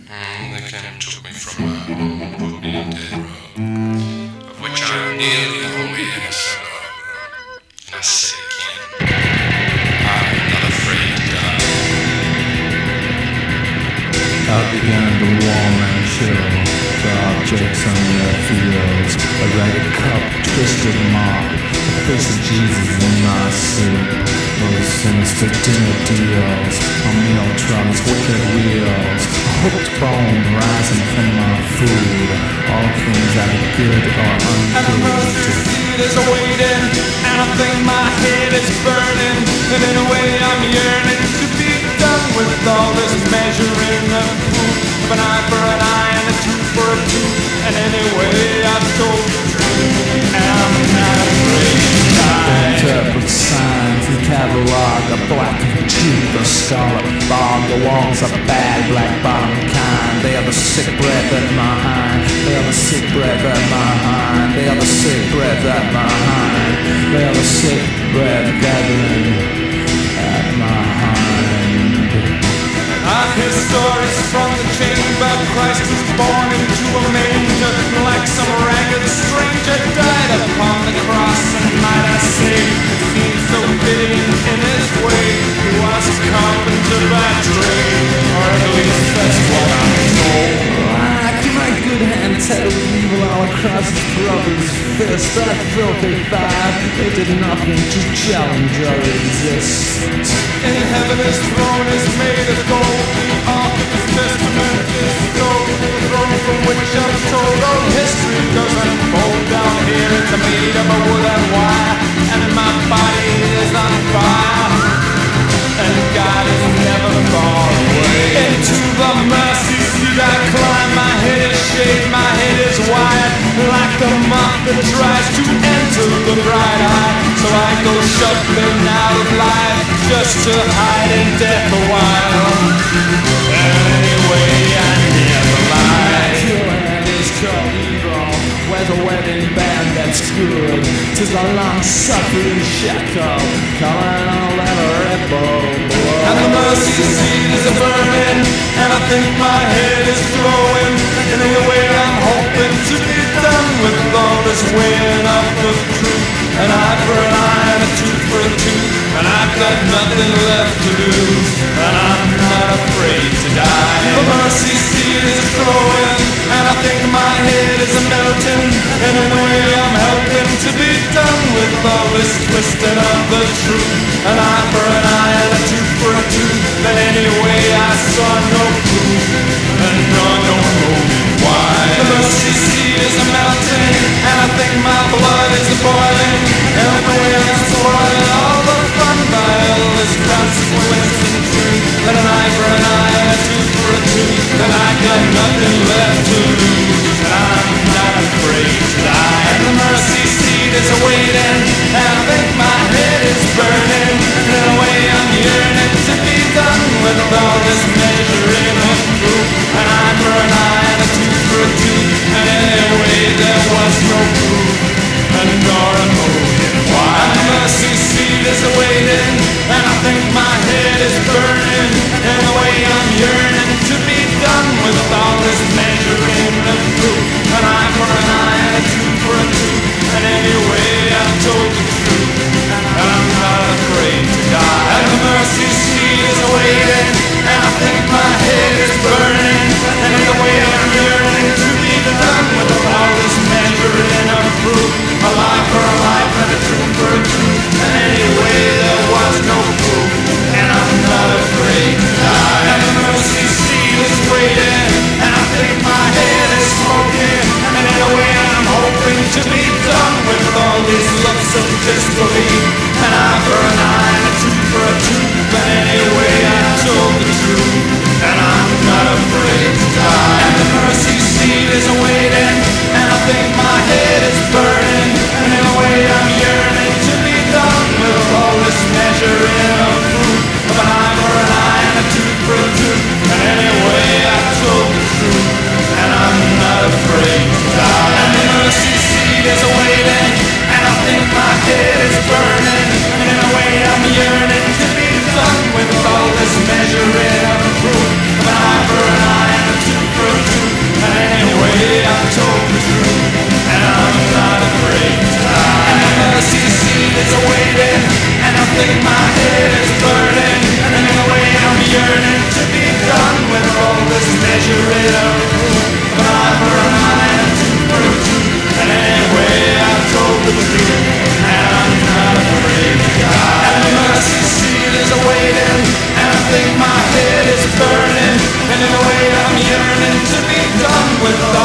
They came and took me from my home and put me in dead row, of which I am nearly wholly innocent of. And I say again, I'm not afraid to die. I began to warm and chill the objects on their fields. A ragged cup, twisted mop, the face of Jesus in my soup. Those sinister dinner deals on meal trucks, wicked wheels. A hooked bone rising from my food. All things that are good or ungood. And the mercy seat is waiting, and I think my head is burning. And in a way I'm yearning to be done with all this measuring of proof. Of an eye for an eye and a tooth for a tooth. And anyway I've told the truth, and I'm not afraid to die. Interpret signs, the catalog, a black tooth, a scarlet fog. The walls are bad, black bottom kind. They are the sick breath at my hind. They are the sick breath at my hind. They are the sick breath at my hind. They are the sick breath gathering at my hind. I hear stories from the chamber. Christ was born into a manger, like some ragged stranger died upon the cross. And might I say, it seems so fitting in his way. He was a carpenter by trade, or at least that's what I'm told. My good hand tattled evil all across his brother's fist. That filthy five, they did nothing to challenge or resist. In heaven his throne is made of gold. The ark of his testament is gold. The throne from which I'm told all history does unfold. Down here it's made of a wood and wire, and my body is on fire, and God is never far away. Into the mercy seat I climb. My head is shaved, my head is wide, like the moth that tries to enter the bright eye. So I go shuffling out of life, just to hide in death a while. And anyway, I never lie. Your hand is called evil. Where's a wedding band that's good? 'Tis a long-suffering shackle, calling all that rebel blood. And the mercy seat is a burning, and I think my head is glowing. And in a way I'm hoping to be done with all this weighing up of truth. An eye for an eye and a tooth for a tooth, and I've got nothing left to lose, and I'm not afraid to die. The mercy seat is glowing, and I think my head is melting. In a way I'm helping to be done with all this twisting of the truth. An eye for an eye and a tooth for a tooth, but anyway I saw no proof, and no know why. The mercy seat is melting, and I think my blood is boiling. And the way I'm spoiling all the fun by all this consequence and truth. And an eye for an eye and a tooth for a tooth, and I got nothing left to lose, and I'm not afraid to die. And the mercy seat is waiting, and I think my head is burning. And in a way I'm yearning to be done with all this measuring of proof. An eye for an eye and a tooth for a tooth, and anyway there was no proof, and nor a motive why. And the mercy seat is waiting, and I think my head is burning. In a way I'm yearning to be done with all this measuring of proof. An eye for an eye and a tooth for a tooth, and anyway I'm told the truth, and I'm not afraid to die. And the mercy seat is waiting, and I think my head is burning. And in a way I'm yearning to be done with all this measuring of proof. A lie for a life and a truth for a truth, and anyway yearning to be done with